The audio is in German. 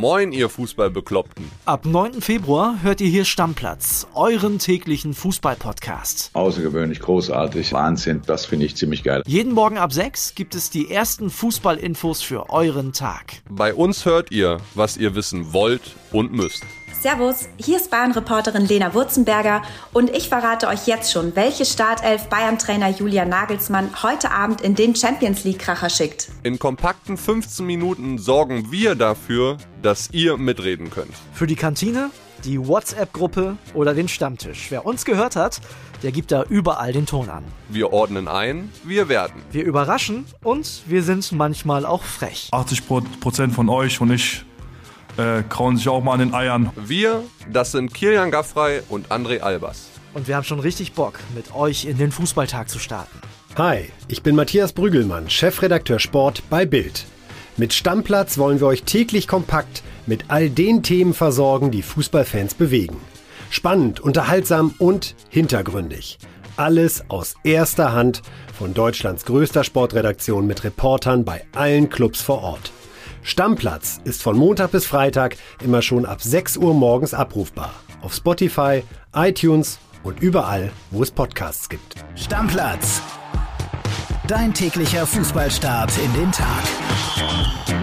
Moin, ihr Fußballbekloppten. Ab 9. Februar hört ihr hier Stammplatz, euren täglichen Fußball-Podcast. Außergewöhnlich, großartig, Wahnsinn, das finde ich ziemlich geil. Jeden Morgen ab 6 gibt es die ersten Fußballinfos für euren Tag. Bei uns hört ihr, was ihr wissen wollt und müsst. Servus, hier ist Bayern-Reporterin Lena Wurzenberger und ich verrate euch jetzt schon, welche Startelf Bayern-Trainer Julian Nagelsmann heute Abend in den Champions-League-Kracher schickt. In kompakten 15 Minuten sorgen wir dafür, dass ihr mitreden könnt. Für die Kantine, die WhatsApp-Gruppe oder den Stammtisch. Wer uns gehört hat, der gibt da überall den Ton an. Wir ordnen ein, wir werten. Wir überraschen und wir sind manchmal auch frech. 80% von euch und ich krauen sich auch mal an den Eiern. Wir, das sind Kilian Gaffrey und André Albers. Und wir haben schon richtig Bock, mit euch in den Fußballtag zu starten. Hi, ich bin Matthias Brügelmann, Chefredakteur Sport bei Bild. Mit Stammplatz wollen wir euch täglich kompakt mit all den Themen versorgen, die Fußballfans bewegen. Spannend, unterhaltsam und hintergründig. Alles aus erster Hand von Deutschlands größter Sportredaktion mit Reportern bei allen Clubs vor Ort. Stammplatz ist von Montag bis Freitag immer schon ab 6 Uhr morgens abrufbar. Auf Spotify, iTunes und überall, wo es Podcasts gibt. Stammplatz. Dein täglicher Fußballstart in den Tag.